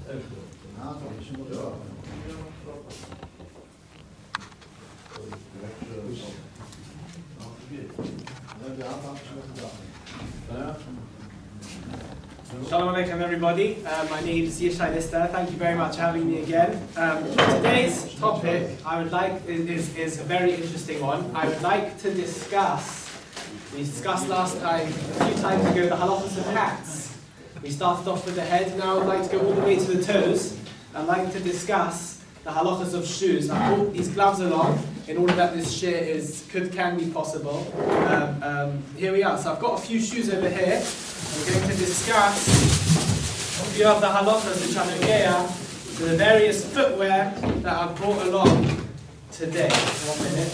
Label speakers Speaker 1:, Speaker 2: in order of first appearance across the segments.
Speaker 1: Shalom Aleichem, everybody. My name is Yishai Lister. Thank you very much for having me again. Today's topic is a very interesting one. I would like to discuss, we discussed last time, a few times ago, the halachas of hats. We started off with the head, now I would like to go all the way to the toes. I'd like to discuss the halachas of shoes. I brought these gloves along in order that this share can be possible. Here we are. So I've got a few shoes over here. We're going to discuss a few of the halachas which are nogea to the various footwear that I've brought along today. 1 minute.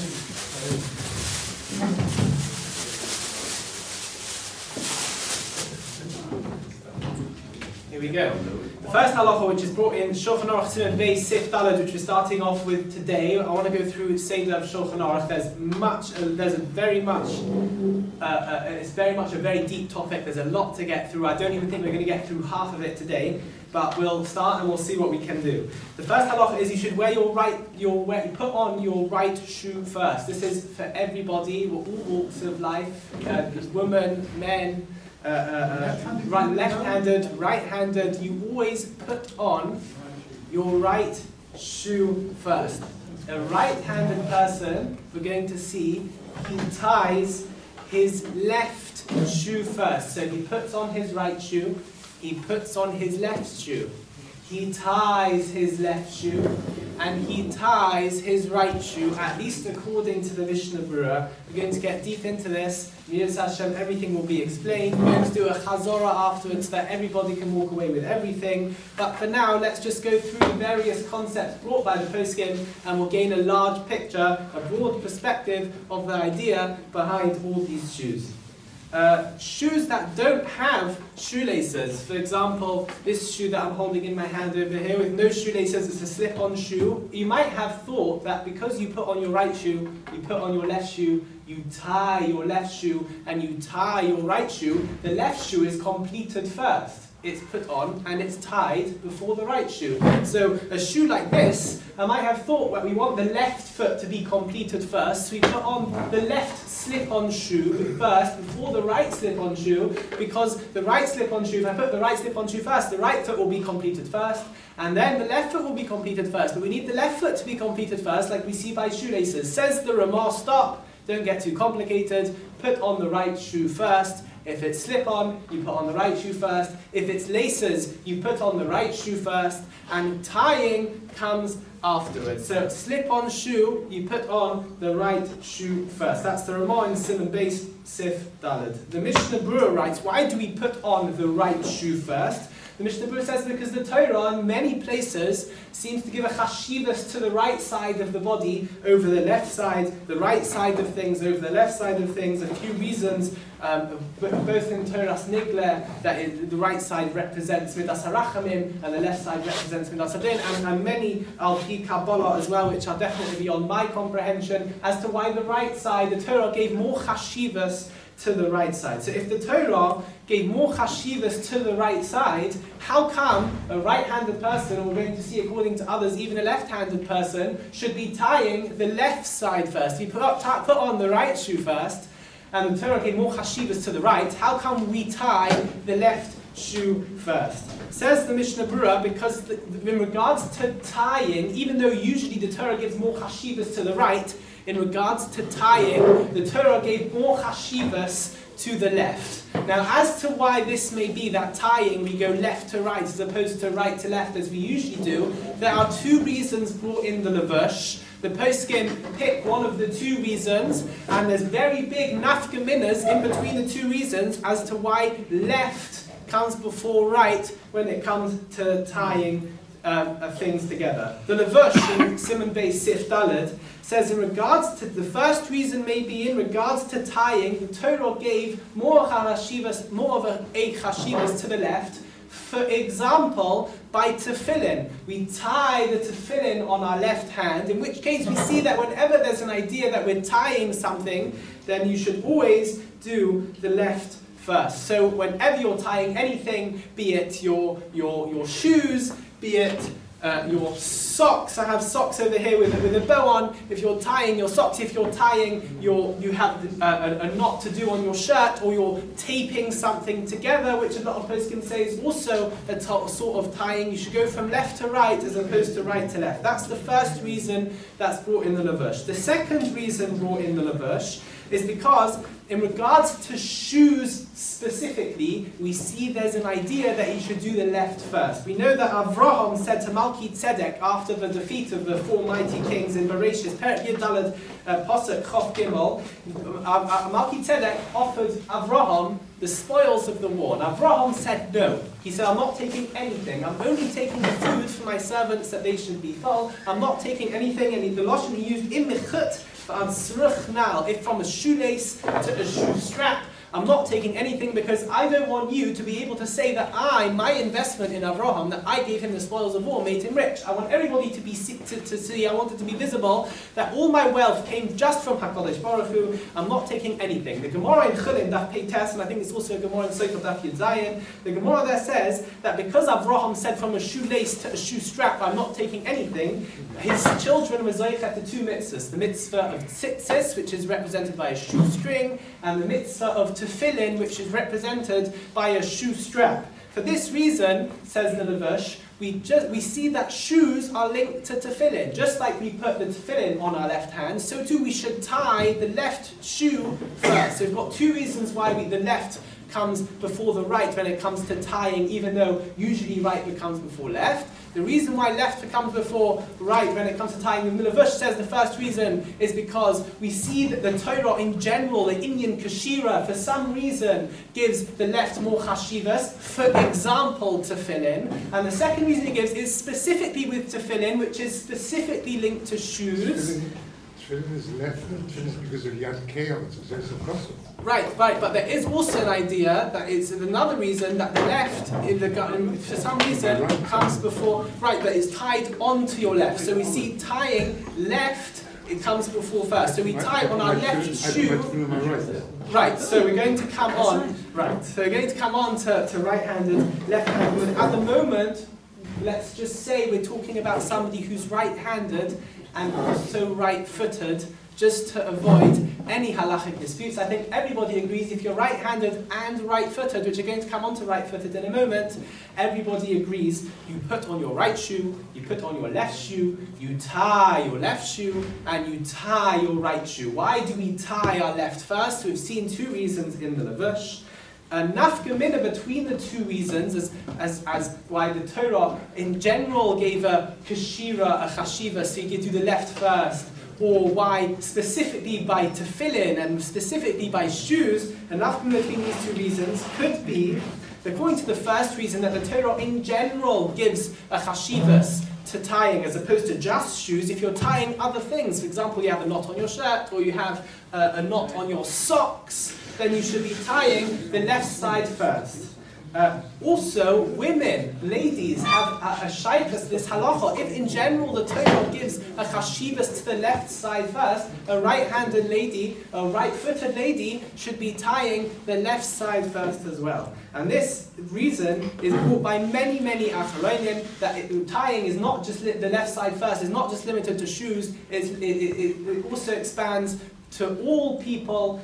Speaker 1: Here we go. The first halacha, which is brought in Shulchan Aruch Simon Beis Sif Daled, which we're starting off with today. I want to go through Seder of Shulchan Aruch. It's very much a very deep topic. There's a lot to get through. I don't even think we're going to get through half of it today, but we'll start and we'll see what we can do. The first halacha is you should wear put on your right shoe first. This is for everybody, all walks of life, women, men. Left-handed, right-handed, you always put on your right shoe first. A right-handed person, we're going to see, he ties his left shoe first. So he puts on his right shoe, he puts on his left shoe. He ties his left shoe, and he ties his right shoe, at least according to the Mishnah Berurah. We're going to get deep into this. Miras Hashem, everything will be explained. We're going to do a chazorah afterwards so that everybody can walk away with everything. But for now, let's just go through the various concepts brought by the poskim, and we'll gain a large picture, a broad perspective of the idea behind all these shoes. Shoes that don't have shoelaces. For example, this shoe that I'm holding in my hand over here with no shoelaces, it's a slip-on shoe. You might have thought that because you put on your right shoe, you put on your left shoe, you tie your left shoe, and you tie your right shoe, the left shoe is completed first. It's put on and it's tied before the right shoe. So a shoe like this, I might have thought that we want the left foot to be completed first, so we put on the left slip-on shoe first before the right slip-on shoe, because the right slip-on shoe, if I put the right slip-on shoe first, the right foot will be completed first, and then the left foot will be completed first. But we need the left foot to be completed first, like we see by shoelaces. Says the Ramah, stop, don't get too complicated, put on the right shoe first. If it's slip-on, you put on the right shoe first. If it's laces, you put on the right shoe first. And tying comes afterwards. So slip-on shoe, you put on the right shoe first. That's the Ramah in Simon Beis Sif Daled. The Mishnah Berurah writes, why do we put on the right shoe first? The Mishnah Berurah says because the Torah in many places seems to give a chashivas to the right side of the body over the left side, the right side of things over the left side of things. A few reasons, both in Torah's Nigla, that the right side represents Midas HaRachamim and the left side represents Midas HaDin, and many Al-Pi Kabbalah as well, which are definitely beyond my comprehension, as to why the right side, the Torah gave more chashivas to the right side. So if the Torah gave more chashivas to the right side, how come a right-handed person, and we're going to see according to others, even a left-handed person, should be tying the left side first? He put on the right shoe first, and the Torah gave more chashivas to the right. How come we tie the left shoe first? Says the Mishnah Berurah, because in regards to tying, even though usually the Torah gives more chashivas to the right, in regards to tying, the Torah gave more chashivas to the left. Now, as to why this may be, that tying we go left to right as opposed to right to left as we usually do, there are two reasons brought in the Levush. The poskim pick one of the two reasons, and there's very big nafka minas in between the two reasons as to why left comes before right when it comes to tying things together. The Levush in Simon Beis Sif Daled says in regards to the first reason, maybe in regards to tying, the Torah gave more of a chashivas to the left. For example, by tefillin, we tie the tefillin on our left hand, in which case we see that whenever there's an idea that we're tying something, then you should always do the left first. So whenever you're tying anything, be it your shoes, be it your socks. I have socks over here with a bow on. If you're tying your socks, if you're tying you have a knot to do on your shirt, or you're taping something together, which a lot of poskim say is also a sort of tying. You should go from left to right as opposed to right to left. That's the first reason that's brought in the Levush. The second reason brought in the Levush is because in regards to shoes specifically, we see there's an idea that you should do the left first. We know that Avraham said to Malki Tzedek after the defeat of the four mighty kings in Bereshis, Perek Yud Daled Pasuk Chof Gimel, Malki Tzedek offered Avraham the spoils of the war. And Avraham said no. He said, I'm not taking anything. I'm only taking the food for my servants that they should be full. I'm not taking anything. And the Lashon he used, im mechut, if from a shoelace to a shoe strap, I'm not taking anything because I don't want you to be able to say that my investment in Avraham, that I gave him the spoils of war, made him rich. I want everybody to see, I want it to be visible, that all my wealth came just from HaKadosh Baruch Hu. I'm not taking anything. The Gemara in Chulin, Daf Pei Tes, and I think it's also a Gemara in Sefer Daf Yud Zayin, the Gemara there says that because Avraham said from a shoelace to a shoe strap, I'm not taking anything, his children were zoichet to two mitzvahs. The mitzvah of tzitzis, which is represented by a shoestring, and the mitzvah of tefillin, which is represented by a shoe strap. For this reason, says the Levush, we see that shoes are linked to tefillin. Just like we put the tefillin on our left hand, so too we should tie the left shoe first. So we've got two reasons why the left comes before the right when it comes to tying, even though usually right becomes before left. The reason why left becomes before right when it comes to tying, the Levush says the first reason is because we see that the Torah in general, the Inyan Kashira, for some reason gives the left more chashivas, for example, tefillin. And the second reason it gives is specifically with tefillin, which is specifically linked to shoes.
Speaker 2: Tefillin is left, tefillin is because of Yad Keil, it's a muscle.
Speaker 1: Right, but there is also an idea that it's another reason that the left, for some reason, comes before right, that is tied onto your left. So we see tying left, it comes before first. So we tie on our left shoe. Right, so we're going to come on. Right, so we're going to come on to right-handed, left-handed. At the moment, let's just say we're talking about somebody who's right-handed and also right-footed, just to avoid any halachic disputes. I think everybody agrees if you're right-handed and right-footed, which are going to come on to right-footed in a moment, everybody agrees you put on your right shoe, you put on your left shoe, you tie your left shoe, and you tie your right shoe. Why do we tie our left first? We've seen two reasons in the Levush. A nafka mina between the two reasons as why the Torah in general gave a kashira, a chashiva, so you could do the left first, or why specifically by tefillin and specifically by shoes, and nafka between these two reasons could be, according to the first reason, that the Torah in general gives a chashivas to tying as opposed to just shoes. If you're tying other things, for example, you have a knot on your shirt or you have a knot on your socks, then you should be tying the left side first. Also, women, ladies, have a shaykhus, this halacha. If in general the Torah gives a chashivas to the left side first, a right-handed lady, a right-footed lady should be tying the left side first as well. And this reason is brought by many, many Acharonim, that tying is not just the left side first, is not just limited to shoes, it also expands to all people,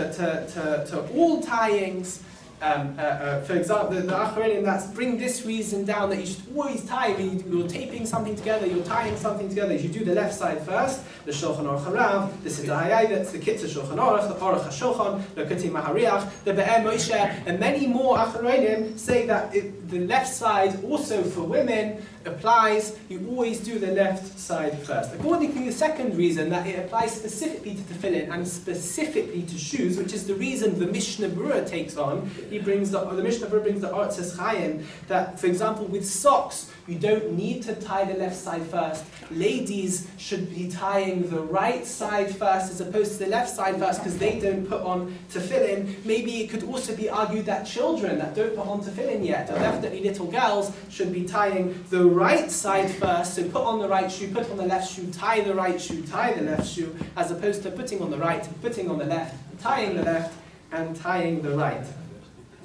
Speaker 1: to all tyings. For example, the Acharonim that bring this reason down that you should always tie when you're taping something together, you're tying something together. You should do the left side first, the Shulchan Aruch Harav, the Siddur HaYavetz, the Kitzur Shulchan Aruch, the Aruch HaShulchan, the Kutei Mahariach, the Be'er Moshe, and many more Acharonim say that the left side also for women applies, you always do the left side first. According to the second reason, that it applies specifically to tefillin and specifically to shoes, which is the reason the Mishnah Berurah takes on. The Mishnah Berurah brings the Artzes Chaim, that, for example, with socks, you don't need to tie the left side first. Ladies should be tying the right side first as opposed to the left side first because they don't put on tefillin. Maybe it could also be argued that children that don't put on tefillin yet, or definitely little girls, should be tying the right side first. So put on the right shoe, put on the left shoe, tie the right shoe, tie the left shoe, as opposed to putting on the right, putting on the left, tying the left, and tying the right.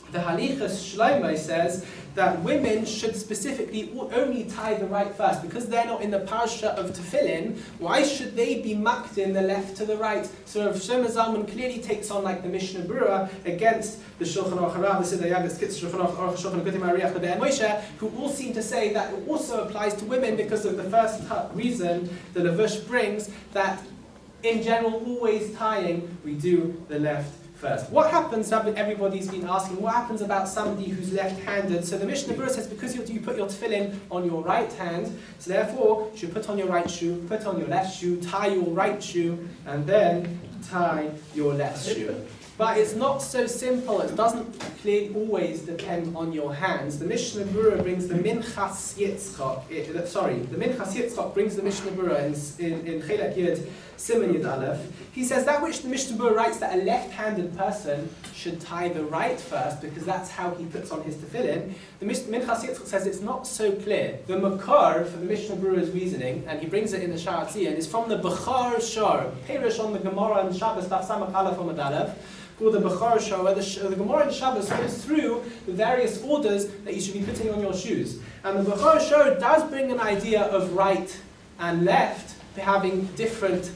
Speaker 1: The Halichas Shlomo says that women should specifically only tie the right first. Because they're not in the parsha of Tefillin, why should they be mucked in the left to the right? So Rav Shlomo Zalman clearly takes on like the Mishnah Berurah against the Shulchan Aruch Harav, the Siddur Yagas, Shulchan Aruch, Shulchan Gutim Ariach, the Be'er Moshe, who all seem to say that it also applies to women because of the first reason the Levush brings, that in general, always tying, we do the left first. What happens, everybody's been asking, what happens about somebody who's left-handed? So the Mishnah Berurah says, because you put your tefillin on your right hand, so therefore, you should put on your right shoe, put on your left shoe, tie your right shoe, and then tie your left shoe. But it's not so simple. It doesn't clearly always depend on your hands. The Mishnah Berurah brings the Minchas Yitzchak. The Minchas Yitzchak brings the Mishnah Berurah in Chelek Yud Siman Yud Aleph. He says that which the Mishnah Berurah writes that a left-handed person should tie the right first because that's how he puts on his tefillin. The Minchas Yitzchak says it's not so clear. The Makar for the Mishnah Berurah's reasoning, and he brings it in the Sha'ar Tzion, is from the Bechar Shor, Perush on the Gemara and Shabbos Daf Samach Aleph Amud Aleph, called the Bechar Shor, where the Gemara in Shabbos goes through the various orders that you should be putting on your shoes. And the Bechar Shor does bring an idea of right and left having different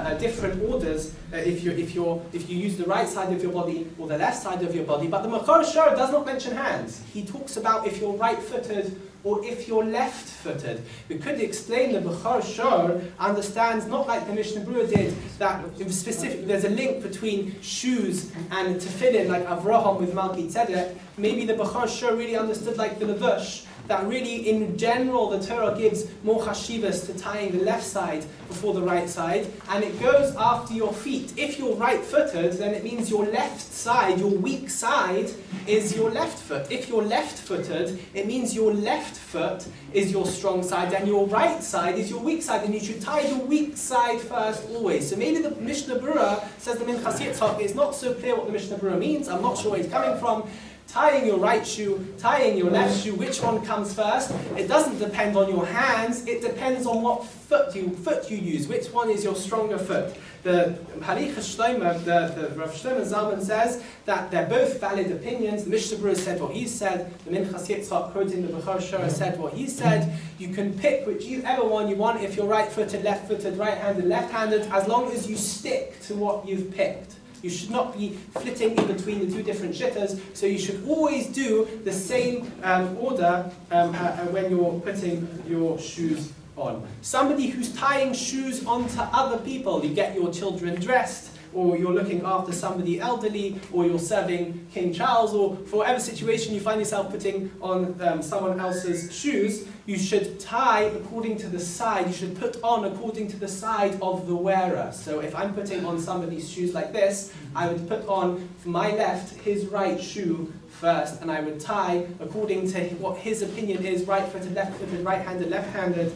Speaker 1: orders if you use the right side of your body or the left side of your body. But the Bechar Shor does not mention hands. He talks about if you're right-footed or if you're left-footed. We could explain the Bechar Shor understands, not like the Mishnah Berurah did, that there's a link between shoes and tefillin, like Avraham with Malki Tzedek. Maybe the Bechar Shor really understood like the Levush, that really in general the Torah gives more chashivas to tying the left side before the right side, and it goes after your feet. If you're right-footed, then it means your left side, your weak side, is your left foot. If you're left-footed, it means your left foot is your strong side, and your right side is your weak side, and you should tie the weak side first always. So maybe the Mishnah Berurah, says the Minchas Yitzchak, it's not so clear what the Mishnah Berurah means. I'm not sure where it's coming from. Tying your right shoe, tying your left shoe, which one comes first? It doesn't depend on your hands, it depends on what foot you use. Which one is your stronger foot? The Halichas Shlomo, the Rav Shlomo Zalman says that they're both valid opinions. The Mishnah Berurah said what he said, the Minchas Yitzchak quoting the Bechar Shor said what he said. You can pick whichever one you want if you're right-footed, left-footed, right-handed, left-handed, as long as you stick to what you've picked. You should not be flitting in between the two different shittas, so you should always do the same order when you're putting your shoes on. Somebody who's tying shoes onto other people, you get your children dressed, or you're looking after somebody elderly, or you're serving King Charles, or for whatever situation you find yourself putting on someone else's shoes, you should tie according to the side, you should put on according to the side of the wearer. So if I'm putting on somebody's shoes like this, I would put on, for my left, his right shoe first, and I would tie according to what his opinion is, right-footed, left-footed, right-handed, left-handed.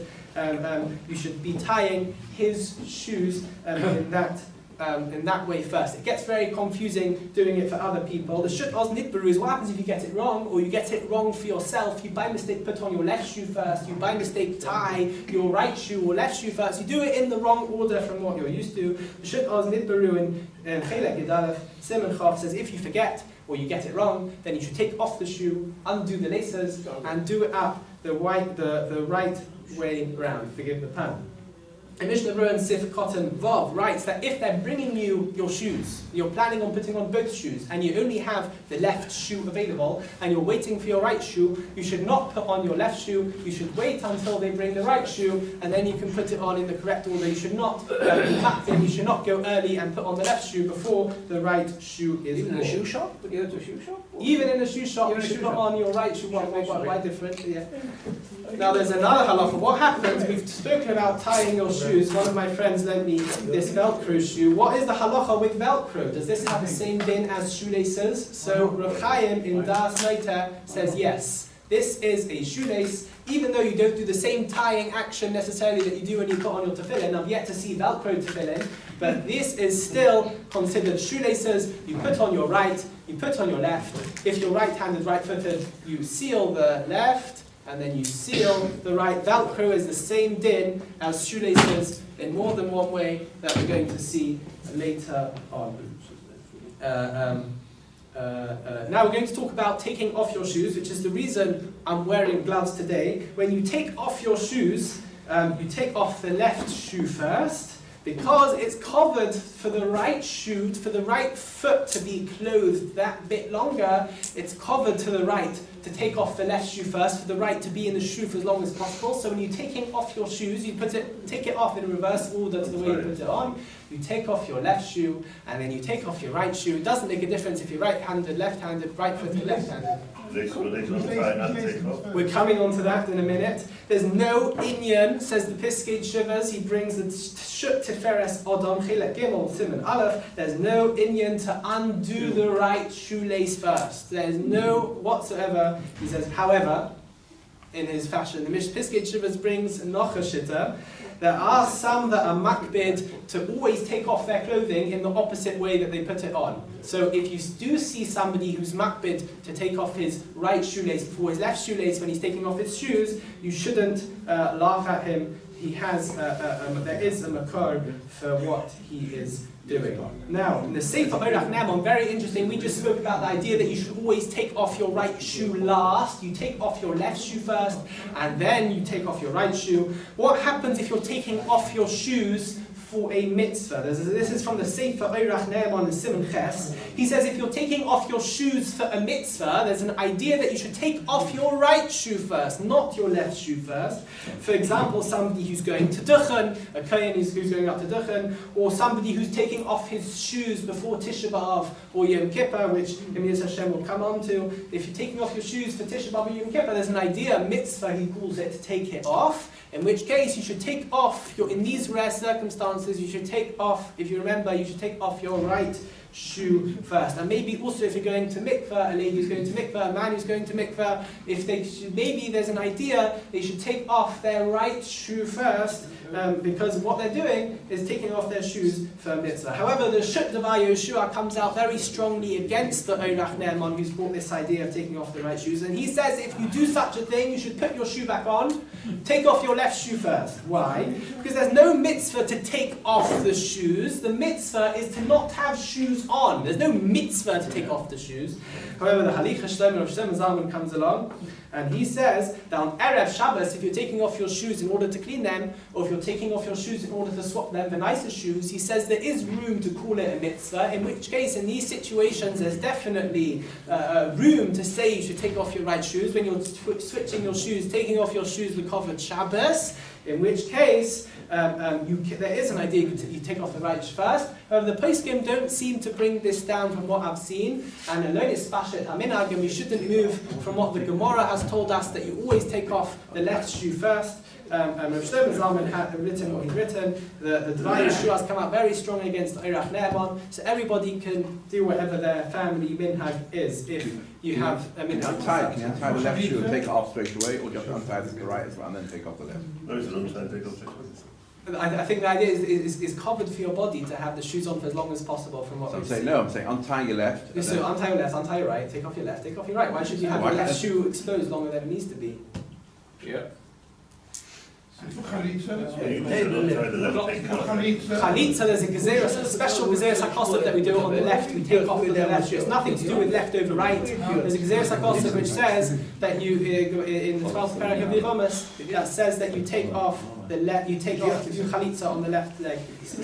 Speaker 1: You should be tying his shoes in that way first. It gets very confusing doing it for other people. The Shut Oz Nitbaru is what happens if you get it wrong, or you get it wrong for yourself. You by mistake put on your left shoe first, you by mistake tie your right shoe or left shoe first. You do it in the wrong order from what you're used to. The Shut Oz Nitbaru in Chelek Yud Aleph Siman Chav says if you forget or you get it wrong, then you should take off the shoe, undo the laces, and do it up the right way round. Forgive the pun. And Mishnah Berurah and Sif Cotton Vav writes that if they're bringing you your shoes, you're planning on putting on both shoes, and you only have the left shoe available, and you're waiting for your right shoe, you should not put on your left shoe, you should wait until they bring the right shoe, and then you can put it on in the correct order. You should not be packed in, you should not go early and put on the left shoe before the right shoe is
Speaker 3: Even in a shoe shop? Would you go to a shoe shop?
Speaker 1: Even in a shoe shop, you should put on your right shoe. Why different? Yeah. Now there's another halacha. What happens, we've spoken about tying your shoes. One of my friends lent me this Velcro shoe. What is the halacha with Velcro? Does this have the same din as shoelaces? So Rav Chaim in Das Noiter says yes. This is a shoelace, even though you don't do the same tying action necessarily that you do when you put on your tefillin. I've yet to see Velcro tefillin, but this is still considered shoelaces. You put on your right, you put on your left. If you're right-handed, right-footed, you seal the left, and then you seal the right. Velcro is the same din as shoelaces in more than one way that we're going to see later on. Now we're going to talk about taking off your shoes, which is the reason I'm wearing gloves today. When you take off your shoes, you take off the left shoe first, because it's covered for the right shoe, for the right foot to be clothed that bit longer. It's covered to the right to take off the left shoe first, for the right to be in the shoe for as long as possible. So when you're taking off your shoes, you take it off in reverse order to the way you put it on. You take off your left shoe, and then you take off your right shoe. It doesn't make a difference if you're right-handed, left-handed, right-footed, left-handed. We're coming on to that in a minute. There's no inyan, says the Piskei Shivas. He brings the Shut Tiferes Odom Chilek Gimel Siman Aleph. There's no inyan to undo the right shoelace first. There's no whatsoever. He says, however, in his fashion, the Piskei Shivas brings Nocha Shitta. There are some that are makbid to always take off their clothing in the opposite way that they put it on. So if you do see somebody who's makbid to take off his right shoelace before his left shoelace when he's taking off his shoes, you shouldn't laugh at him. He has, there is a makar for what he is doing. Now, in the Sefer Orach Ne'eman, very interesting, we just spoke about the idea that you should always take off your right shoe last. You take off your left shoe first, and then you take off your right shoe. What happens if you're taking off your shoes for a mitzvah? This is from the Sefer Orach Ne'eman in Siman Ches. He says if you're taking off your shoes for a mitzvah, there's an idea that you should take off your right shoe first, not your left shoe first. For example, somebody who's going to Duchen, a kohen who's going up to Duchen, or somebody who's taking off his shoes before Tisha B'Av or Yom Kippur, which Emir Hashem will come on to. If you're taking off your shoes for Tisha B'Av or Yom Kippur, there's an idea, mitzvah he calls it, to take it off. In which case, you should take off, in these rare circumstances, you should take off, if you remember, you should take off your right shoe first. And maybe also if you're going to mikveh, a lady who's going to mikveh, a man who's going to mikveh, maybe there's an idea they should take off their right shoe first, because what they're doing is taking off their shoes for a mitzvah. However, the Shut Devar Yehoshua comes out very strongly against the Orach Ne'eman, who's brought this idea of taking off the right shoes. And he says if you do such a thing, you should put your shoe back on, take off your left shoe first. Why? Because there's no mitzvah to take off the shoes. The mitzvah is to not have shoes on. There's no mitzvah to take off the shoes. However, the Halicha Shlomo of Shlomo Zalman comes along, and he says that on Erev Shabbos, if you're taking off your shoes in order to clean them, or if you're taking off your shoes in order to swap them for nicer shoes, he says there is room to call it a mitzvah, in which case, in these situations, there's definitely room to say you should take off your right shoes. When you're switching your shoes, taking off your shoes with covered Shabbos, in which case, there is an idea you take off the right first. However, the poskim don't seem to bring this down from what I've seen, and alone is Pashat Haminag, and we shouldn't move from what the Gemara has told us, that you always take off the left shoe first. Rav Shlomo Zalman had written what he's written. The Devar Yehoshua has come out very strongly against the Orach Ne'eman, so everybody can do whatever their family minhag is. If you have a minhag.
Speaker 4: Can you untie the left shoe and take it off straight away, or just untie the right as well and then take off the left?
Speaker 5: No, it's an untie, take off straight away.
Speaker 1: I think the idea is covered for your body to have the shoes on for as long as possible from what
Speaker 4: So
Speaker 1: we've seen.
Speaker 4: I'm saying untie your left.
Speaker 1: So untie your left, untie your right, take off your left, take off your right. Why should you have your left shoe exposed longer than it needs to be?
Speaker 3: Yeah.
Speaker 5: Chalitza,
Speaker 1: there's a gezerah, a special gezerah sakosov that we do on the left, we take off with the left shoe. It's nothing to do with left over right. There's a gezerah sakosov which says that you, in the 12th parak of the Yevamis, that says that you take off the left, you take off, you do chalitza on the left leg.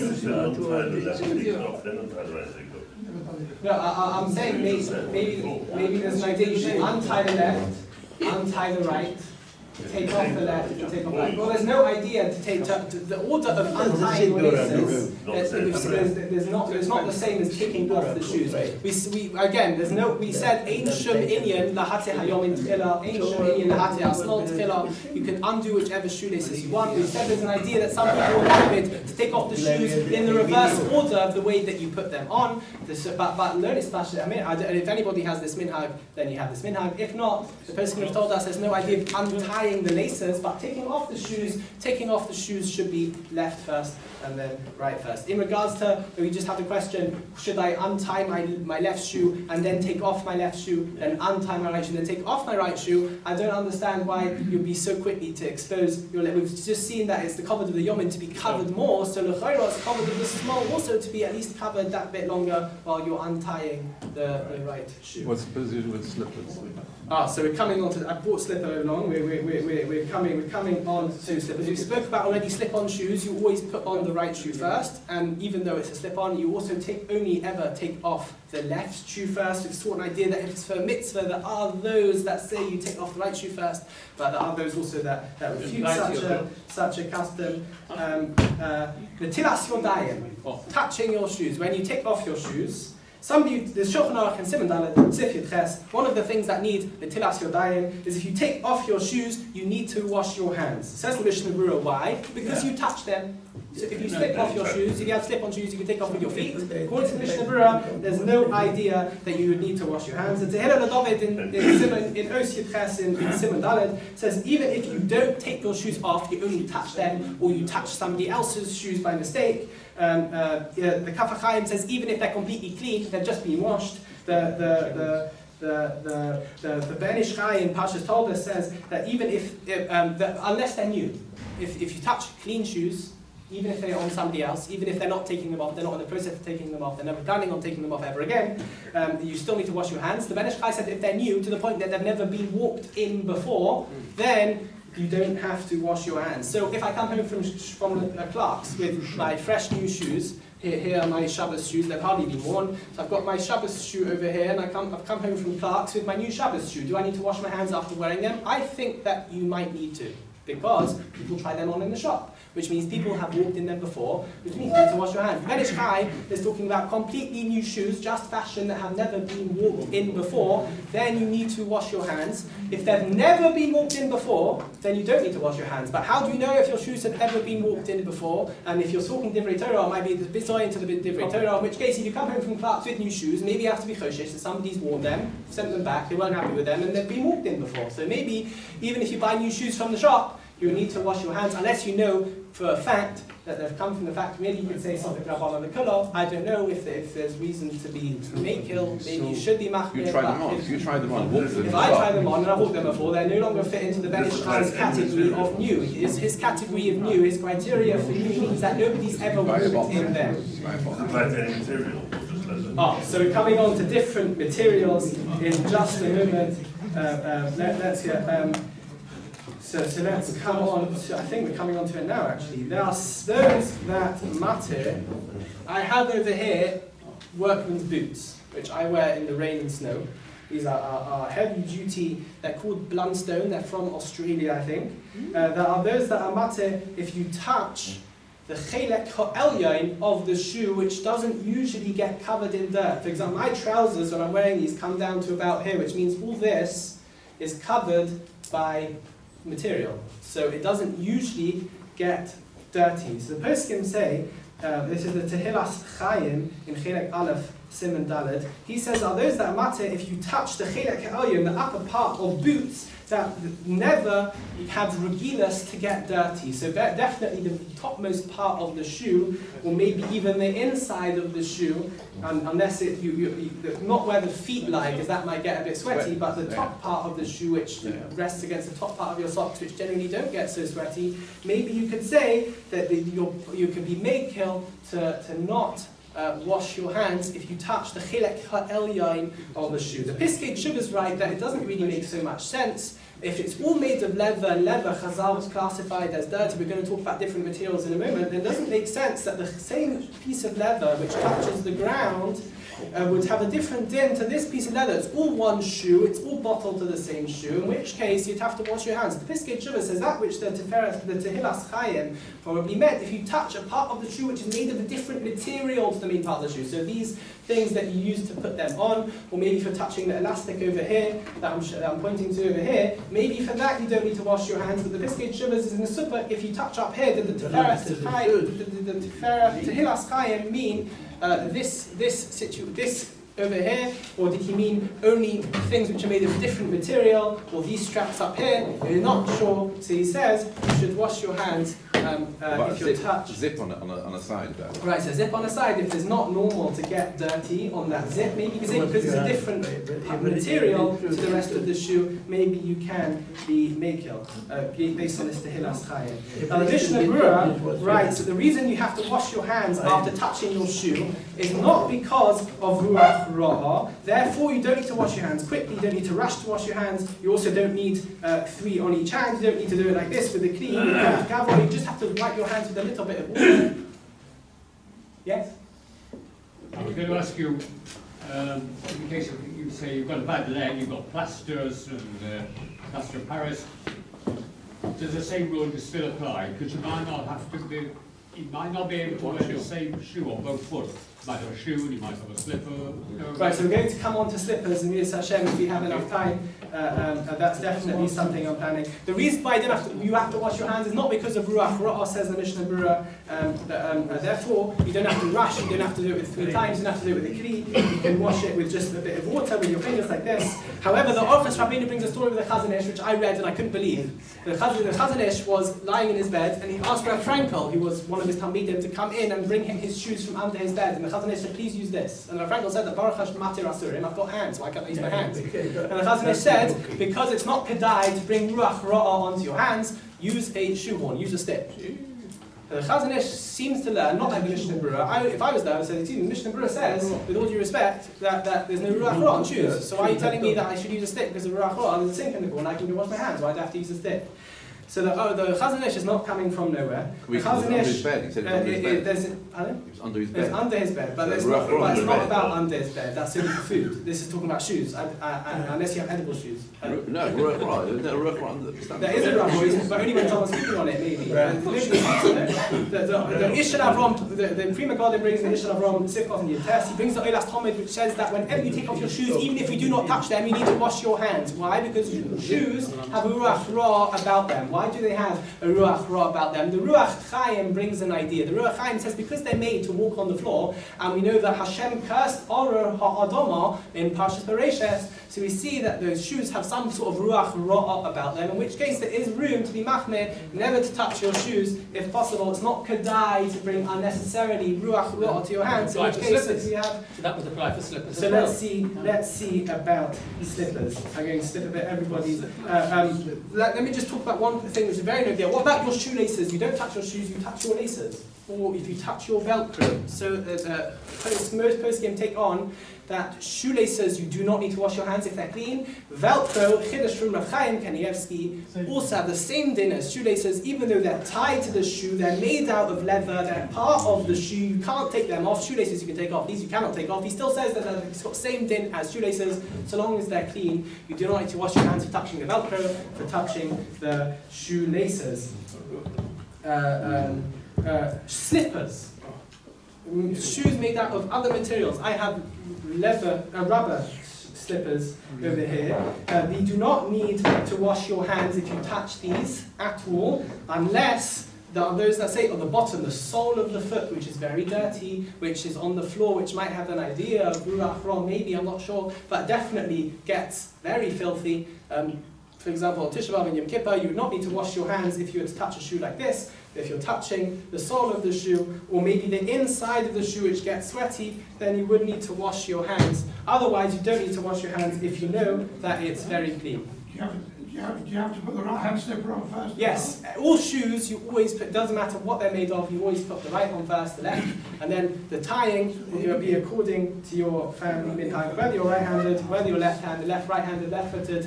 Speaker 1: No, I'm saying maybe there's an idea you should untie the left, untie the right, take off the left, take off the right. Well, there's no idea to take the order of untying laces. There's not the same as taking off the shoes. We said ein shum inyan lahateh hayom in tefillah, ein shum inyan lahateh asnol tefillah. You can undo whichever shoelaces you want. We said there's an idea that some people will have it to take off the shoes in the reverse order of the way that you put them on. But learn is passionate. I mean, if anybody has this minhag, then you have this minhag. If not, the person who told us there's no idea of untying untying the laces, but taking off the shoes should be left first and then right first. In regards to, we just have the question, should I untie my left shoe and then take off my left shoe, then untie my right shoe, then take off my right shoe? I don't understand why you'd be so quickly to expose your leg. We've just seen that it's the covered of the yomin to be covered more, so l'chayra it's covered of the small also to be at least covered that bit longer while you're untying the right shoe.
Speaker 4: What's the position with slippers?
Speaker 1: So we're coming on to, I brought slipper along, we're coming on to slippers. We spoke about already slip-on shoes. You always put on the right shoe first, and even though it's a slip-on, you also only ever take off the left shoe first. We've sort of an idea that if it's for a mitzvah, there are those that say you take off the right shoe first, but there are those also that refute such a custom. Netilas yodayim, touching your shoes. When you take off your shoes, the Shulchan Aruch and Siman Dalet, Sif Yud Ches, one of the things that need netilas yodayim is if you take off your shoes, you need to wash your hands. Says the Mishnah Berurah, why? Because you touch them. So if you slip off your shoes, if you have slip-on shoes, you can take off with your feet. According to the Mishnah Berurah, there's no idea that you would need to wash your hands. And Tehillah David in Os Yud Ches in Siman Dalet says even if you don't take your shoes off, you only touch them, or you touch somebody else's shoes by mistake. The Kaf HaChaim says even if they're completely clean, they've just been washed. The Ben Ish Chai in Parshas Toldos says that even if unless they're new, if you touch clean shoes, even if they're on somebody else, even if they're not taking them off, they're not in the process of taking them off, they're never planning on taking them off ever again, you still need to wash your hands. The Ben Ish Chai said if they're new to the point that they've never been walked in before, then you don't have to wash your hands. So if I come home from Clark's with my fresh new shoes, here are my Shabbos shoes, they've hardly been worn, so I've got my Shabbos shoe over here, and I've come home from Clark's with my new Shabbos shoe. Do I need to wash my hands after wearing them? I think that you might need to, because people try them on in the shop, which means people have walked in them before, which means you need to wash your hands. Ben Ish Chai is talking about completely new shoes, just fashion, that have never been walked in before, then you need to wash your hands. If they've never been walked in before, then you don't need to wash your hands. But how do you know if your shoes have ever been walked in before? And if you're talking Divrei Torah, it might be the bizoy into the Divrei Torah, in which case if you come home from Clark's with new shoes, maybe you have to be choshesh, that somebody's worn them, sent them back, they weren't happy with them, and they've been walked in before. So maybe, even if you buy new shoes from the shop, you need to wash your hands, unless you know for a fact that they've come from the factory. Maybe you could say something about the color. I don't know if there's reason to be makil. Maybe you should be machmir.
Speaker 4: You try them on. You try them on.
Speaker 1: If I try them on and I've walked them before, they no longer fit into the Ben Ish Chai's category of new. His category of new, his criteria for new means that nobody's ever walked in them. So we're coming on to different materials in just a moment. So let's come on to, I think we're coming on to it now actually. There are those that matter. I have over here workman's boots, which I wear in the rain and snow. These are heavy duty, they're called Blundstone, they're from Australia I think. There are those that are matter if you touch the chelek ha'elyon of the shoe, which doesn't usually get covered in dirt. For example, my trousers when I'm wearing these come down to about here, which means all this is covered by material, so it doesn't usually get dirty. So the poskim say, this is the Tehillas Chaim in Chelek Aleph Siman Daled. He says, are those that matter if you touch the Chelek Ha'elyon, the upper part of boots that never have regilas to get dirty. So definitely the topmost part of the shoe, or maybe even the inside of the shoe, unless not where the feet lie, because that might get a bit sweaty, but the top part of the shoe, which rests against the top part of your socks, which generally don't get so sweaty, maybe you could say that you could be made kill to not wash your hands if you touch the chilek ha'elyon of the shoe. The Piskei Teshuva is right that it doesn't really make so much sense. If it's all made of leather, Chazal was classified as dirty, we're going to talk about different materials in a moment, then it doesn't make sense that the same piece of leather which touches the ground would have a different din to this piece of leather. It's all one shoe, it's all bottled to the same shoe, in which case you'd have to wash your hands. The Piskei Teshuva says that which the Tehillas Chaim probably meant, if you touch a part of the shoe which is made of a different material to the main part of the shoe. So these things that you use to put them on, or maybe for touching the elastic over here, that I'm pointing to over here, maybe for that you don't need to wash your hands, but the Piskei Teshuva is in the Sukkah, if you touch up here, the Tehillas Chaim mean this over here, or did he mean only things which are made of different material, or these straps up here? You're not sure, so he says you should wash your hands if you're touched.
Speaker 4: Zip on a side there.
Speaker 1: Right, so zip on the side, if it's not normal to get dirty on that zip, maybe because it's a different material to the rest of the shoe, maybe you can be makil, based on this Tehillas Chaim. Now the Mishnah Berurah writes that the reason you have to wash your hands after touching your shoe is not because of Ruach Ra'ah, therefore you don't need to wash your hands quickly, you don't need to rush to wash your hands, you also don't need 3 on each hand, you don't need to do it like this with a clean, you just have to wipe your hands with a little bit of water. Yes?
Speaker 5: I was going to ask you, in case you say you've got a bad leg, you've got plasters and plaster of Paris, does the same rule still apply? Because you might not have to be, you might not be able to wear the same shoe on both foot. You might have a shoe and you might have a slipper.
Speaker 1: Right, so we're going to come on to slippers and Midas Hashem if we have enough time. That's definitely something I'm planning. The reason why you have to wash your hands is not because of Ruach Ra'ah, says the Mishnah Berurah. Therefore, you don't have to rush, you don't have to do it with 3 times, you don't have to do it with a kli. You can wash it with just a bit of water with your fingers like this. However, the Orchos Rabbeinu brings a story with the Chazon Ish, which I read and I couldn't believe. The Chazon Ish was lying in his bed and he asked Rav Frankel, who was one of his Talmidim, to come in and bring him his shoes from under his bed. And the Chazon Ish said, please use this. And Rav Frankel said, Baruch Hashem Matir Asurim, I've got hands, so I can't use my hands. And the Chazon Ish said, because it's not kedai to bring Ruach Ra'ah onto your hands, use a shoehorn, use a stick. The Chazon Ish seems to learn, not like the Mishnah Berurah. If I was there, I would say, the Mishnah Berurah says, with all due respect, that there's no Ruach Ra'ah on shoes. So why are you telling me that I should use a stick because of Ruach Ra'ah? There's a sink in the corner, I can go wash my hands, why do I have to use a stick? So the Chazon Ish is not coming from nowhere. The Chazon Ish,
Speaker 4: he said it was under his bed.
Speaker 1: Pardon?
Speaker 4: It was under his bed.
Speaker 1: It's under his bed, but it's not about under his bed. That's only for food. This is talking about shoes, unless you have edible shoes.
Speaker 4: No, Ruach Ra'ah. There's no Ruach Ra'ah under the stand.
Speaker 1: There is a Ruach Ra'ah, but only when someone's speaking on it, maybe. Nobody speaks on it. The Ish Avram, the Prima Garden brings the Ish Avram, Sifkot and Yetes. He brings the Olas Tomid, which says that whenever you take off your shoes, even if you do not touch them, you need to wash your hands. Why? Because shoes have a Ruach Ra'ah about them. Why do they have a Ruach Ra'ah about them? The Ruach Chaim brings an idea. The Ruach Chaim says because they're made to walk on the floor, and we know that Hashem cursed Oror Ha'adama in Parshas Bereishis, so we see that those shoes have some sort of Ruach Ra'ah about them, in which case there is room to be machmir, never to touch your shoes if possible. It's not kedai to bring unnecessarily Ruach Ra'ah to your hands, in which case if you have...
Speaker 3: So that would apply for slippers
Speaker 1: So
Speaker 3: as well.
Speaker 1: let's see about slippers. I'm going to slip a bit everybody's... let me just talk about one thing which is very no deal. What about your shoelaces? You don't touch your shoes, you touch your laces. Or if you touch your Velcro. So most post-game take on that shoelaces you do not need to wash your hands if they're clean. Velcro, Chiddush from Rav Chaim Kanievsky, also have the same din as shoelaces, even though they're tied to the shoe, they're made out of leather, they're part of the shoe, you can't take them off. Shoelaces you can take off, these you cannot take off. He still says that it's got the same din as shoelaces, so long as they're clean. You do not need to wash your hands for touching the Velcro, for touching the shoelaces. Slippers. Shoes made out of other materials. I have rubber slippers over here. You do not need to wash your hands if you touch these at all, unless there are those that say on the bottom, the sole of the foot, which is very dirty, which is on the floor, which might have an idea of Ruach Ra'ah, maybe, I'm not sure, but definitely gets very filthy. For example, on Tisha B'Av and Yom Kippur, you would not need to wash your hands if you were to touch a shoe like this. If you're touching the sole of the shoe, or maybe the inside of the shoe which gets sweaty, then you would need to wash your hands. Otherwise, you don't need to wash your hands if you know that it's very clean.
Speaker 6: Do you have to put the right hand slipper on first?
Speaker 1: Yes, all shoes you always put, doesn't matter what they're made of, you always put the right on first, the left, and then the tying will be according to your family minhag. Whether you're right-handed, whether you're left-handed, right-handed, left-footed,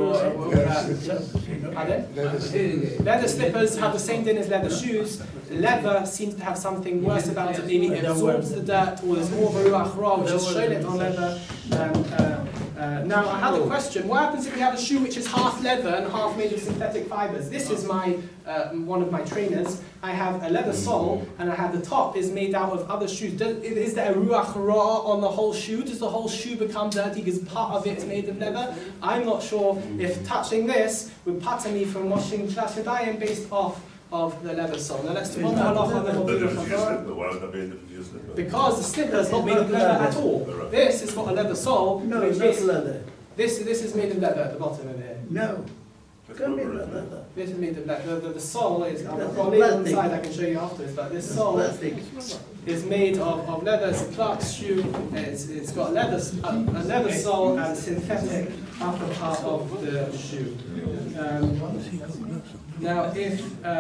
Speaker 1: leather slippers have the same din as leather shoes. Leather seems to have something worse about it, maybe it absorbs the dirt, or there's more of a Ruach Ra'ah, which is shown it on leather. Now, I had a question. What happens if you have a shoe which is half leather and half made of synthetic fibers? This is my one of my trainers. I have a leather sole, and I have the top is made out of other shoes. Is there a Ruach Ra'ah on the whole shoe? Does the whole shoe become dirty because part of it is made of leather? I'm not sure if touching this would patter me from washing Tlas Yadayim based off of the leather sole. Now let's do one more halacha and then we'll do the chazorah.
Speaker 7: Why would that be a different use of slipper?
Speaker 1: Because the slipper is not made of leather at all. This is not a leather sole.
Speaker 3: No,
Speaker 1: which
Speaker 3: it's not
Speaker 1: is-
Speaker 3: leather.
Speaker 1: This is made of leather at the bottom of here.
Speaker 3: No,
Speaker 7: That's
Speaker 3: can't be
Speaker 7: rubber, isn't it?
Speaker 3: leather.
Speaker 1: This is made of leather. The sole is, I've
Speaker 3: That's
Speaker 1: got a label
Speaker 3: plastic.
Speaker 1: inside I can show you afterwards, but this sole
Speaker 3: Plastic.
Speaker 1: is made of leather. It's a Clark's shoe. It's got a leather sole and synthetic upper part of the shoe. Now, if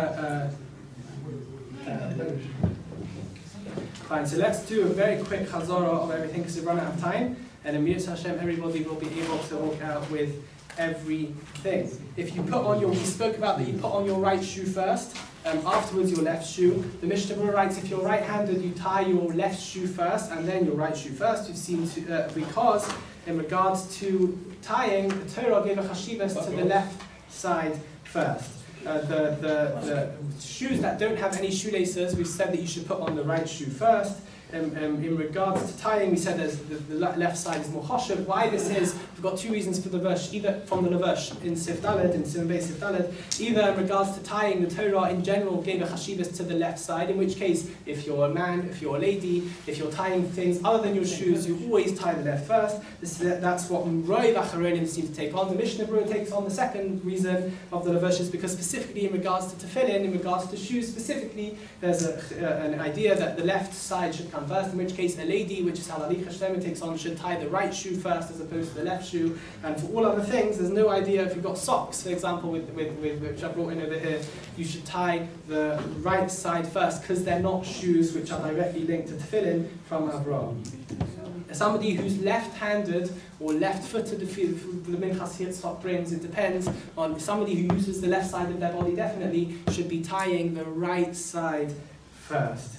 Speaker 1: fine, so let's do a very quick chazorah of everything because we've run out of time, and in Mitzvah Hashem, everybody will be able to walk out with everything. If you put on we spoke about that you put on your right shoe first, afterwards your left shoe. The Mishnah Berurah writes, if you're right-handed, you tie your left shoe first and then your right shoe first. You've seen because in regards to tying, the Torah gave a chashivas to the left side first. The shoes that don't have any shoelaces, we said that you should put on the right shoe first. In regards to tying, we said the left side is more choshev. Why this is, we've got two reasons for the verse, either from the Levush in Sif Daled, in Simon Beis Sif Daled, either in regards to tying, the Torah in general gave a chashivas to the left side, in which case, if you're a man, if you're a lady, if you're tying things other than your shoes, you always tie the left first. That's what Roiv Acharonim seem to take on. The Mishnah Berurah takes on the second reason of the Levush is because specifically in regards to tefillin, in regards to shoes specifically, there's an idea that the left side should come first, in which case a lady, which is how Halicha Shlema takes on, should tie the right shoe first as opposed to the left shoe. And for all other things, there's no idea, if you've got socks, for example, which I brought in over here, you should tie the right side first because they're not shoes which are directly linked to tefillin from Avraham. Somebody who's left-handed or left-footed, the Minchas Yitzchak brings, it depends on somebody who uses the left side of their body, definitely should be tying the right side first.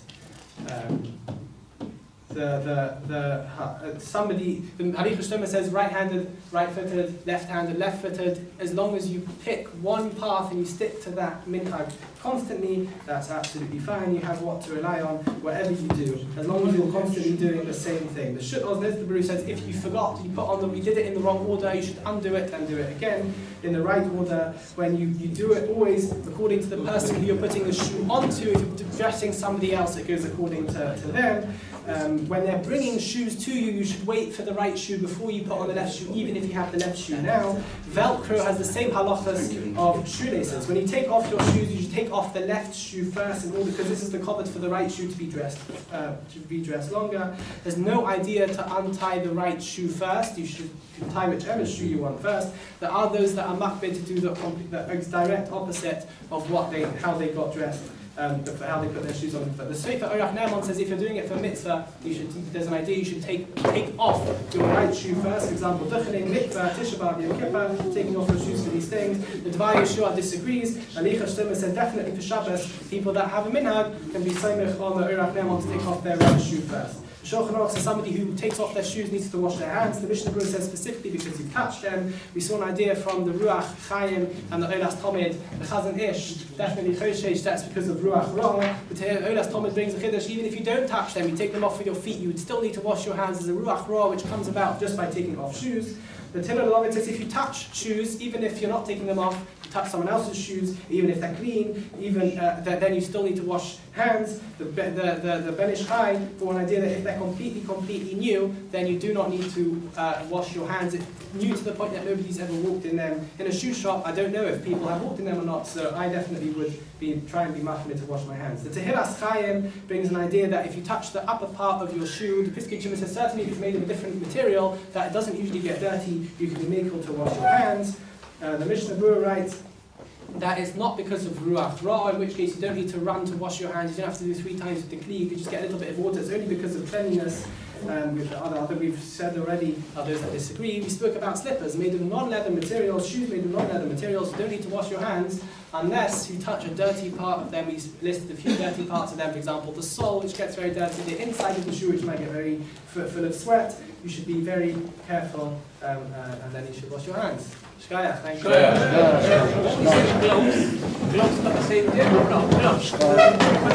Speaker 1: Somebody, the Halicha Shlema says right-handed, right-footed, left-handed, left-footed. As long as you pick one path and you stick to that minhag constantly, that's absolutely fine. You have what to rely on, whatever you do, as long as you're constantly doing the same thing. The Shut Oz Mishnah Berurah says if you forgot, you did it in the wrong order, you should undo it and do it again in the right order. When you do it always according to the person who you're putting the shoe onto. If you're dressing somebody else, it goes according to them. When they're bringing shoes to you, you should wait for the right shoe before you put on the left shoe, even if you have the left shoe now. Velcro has the same halachas of shoelaces. When you take off your shoes, you should take off the left shoe first, in order because this is the covet for the right shoe to be dressed longer. There's no idea to untie the right shoe first. You should tie whichever shoe you want first. There are those that are makbid to do the direct opposite of how they got dressed. For how they put their shoes on. But the Sefer Orach Ne'eman says if you're doing it for mitzvah, there's an idea you should take off your right shoe first. For example, Duchenin, Mikvah, Tisha B'Av, Yom Kippur, taking off your shoes for these things. The Dvar Yeshua disagrees. Halicha Shlema says definitely for Shabbos, people that have a minhag can be soymech on the Orach Ne'eman to take off their right shoe first. Shulchan Aruch says somebody who takes off their shoes needs to wash their hands. The Mishnah Berurah says specifically because you touched them. We saw an idea from the Ruach Chaim and the Olas Tomid, the Chazon Ish, definitely Choshesh, that's because of Ruach Ra. But here Olas Tomid brings a Chiddush, even if you don't touch them, you take them off with your feet, you would still need to wash your hands. There's a Ruach Ra which comes about just by taking off shoes. The Tillah Lovit says if you touch shoes, even if you're not taking them off, you touch someone else's shoes, even if they're clean, then you still need to wash hands. The Ben Ish Chai for an idea that if they're completely new, then you do not need to wash your hands. It's new to the point that nobody's ever walked in them. In a shoe shop, I don't know if people have walked in them or not, so I definitely would try and be machmir to wash my hands. The Tehillas Chaim brings an idea that if you touch the upper part of your shoe, the Piskei Yeshua says certainly if it's made of a different material, that it doesn't usually get dirty, you can be makel to wash your hands. The Mishnah Berurah writes that it's not because of Ruach Ra, in which case you don't need to run to wash your hands, you don't have to do 3 times with the kli, you can just get a little bit of water. It's only because of cleanliness. With the other we've said already, are those that disagree. We spoke about slippers made of non-leather materials, shoes made of non-leather materials. You don't need to wash your hands unless you touch a dirty part of them. We listed a few dirty parts of them, for example, the sole, which gets very dirty, the inside of the shoe, which might get very full of sweat. You should be very careful, and then you should wash your hands. Shkaya, thank you.
Speaker 5: Gloves. Gloves got the same dip or not? Gloves.